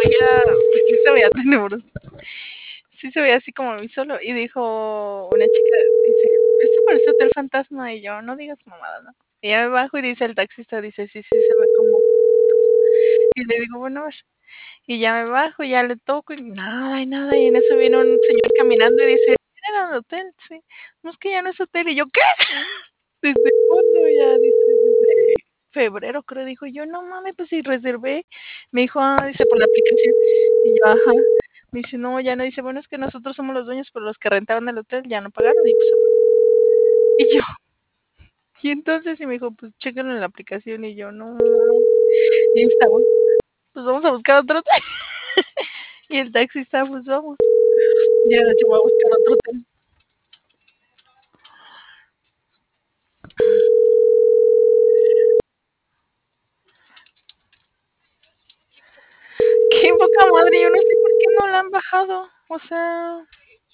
veía, pues sí se veía tenebroso. Sí se veía así como muy solo. Y dijo una chica, dice, esto parece hotel fantasma. Y yo, no digas mamada, ¿no? Y ya me bajo y dice el taxista, dice, sí, sí, se ve como fotos. Y le digo, bueno, a ver. Y ya me bajo, y ya le toco y nada, y nada. Y en eso viene un señor caminando y dice, era el hotel, sí. No es que ya no es hotel. Y yo, ¿qué? ¿Desde cuándo? Ya dice, desde febrero, creo, dijo. Yo, no mames, pues si reservé. Me dijo, ah, dice, por la aplicación. Y yo, ajá. Me dice, no, ya no. Dice, bueno, es que nosotros somos los dueños, pero los que rentaron el hotel ya no pagaron. Y pues se fueron. Y yo, y entonces, y me dijo, pues chéquenlo en la aplicación. Y yo, no. Y estamos, pues vamos a buscar otro hotel. Y el taxista, pues vamos. Ya yo voy a buscar otro hotel. Qué poca madre, yo no sé por qué no la han bajado. O sea.